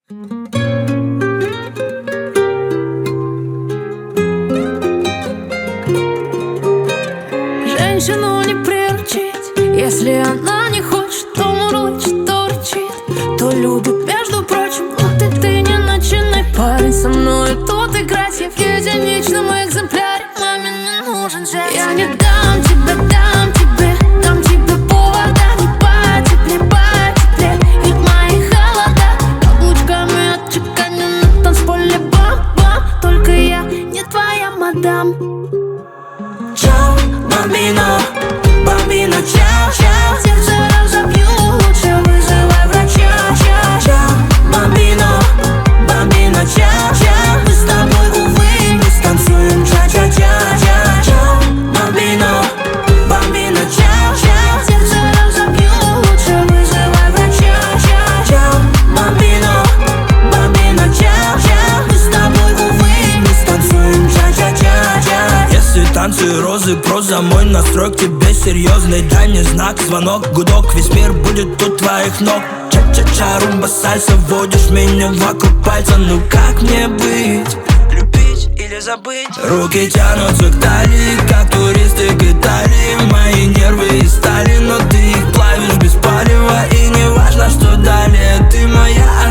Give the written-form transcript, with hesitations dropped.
Женщину не приручить, если она не хочет, то мурлычет, то рычит, то любит, между прочим. Вот и ты не начинай, парень, со мной тут играть. Я в единичном экземпляре, маме не нужен зять. Я не дам тебе повода, не потеплее, потеплее. Ведь мои холода каблучками отчеканены на танцполе, бам-бам. Только я не твоя мадам. Чао, бамбино, бамбино, чао, чао. Сердце разобью, лучше вызывай врача. Чао, бамбино, бамбино, чао, чао. Мы с тобой, увы, не станцуем ча-ча-ча-ча. Чао, бамбино, бамбино, чао, чао. Сердце разобью, лучше вызывай врача. Чао, бамбино, бамбино, чао, чао. Мы с тобой, увы, не станцуем ча-ча-ча-ча. Если танцы, розы, проза, мой настрой к тебе серьезный. Дай мне знак, звонок, гудок, весь мир будет у твоих ног. Ча-ча-ча, румба, сальса, водишь меня вокруг пальца. Ну как мне быть? Любить или забыть? Руки тянутся к талии, как туристы к Италии. Мои нервы из стали, но ты их плавишь без палева. И не важно, что далее, ты моя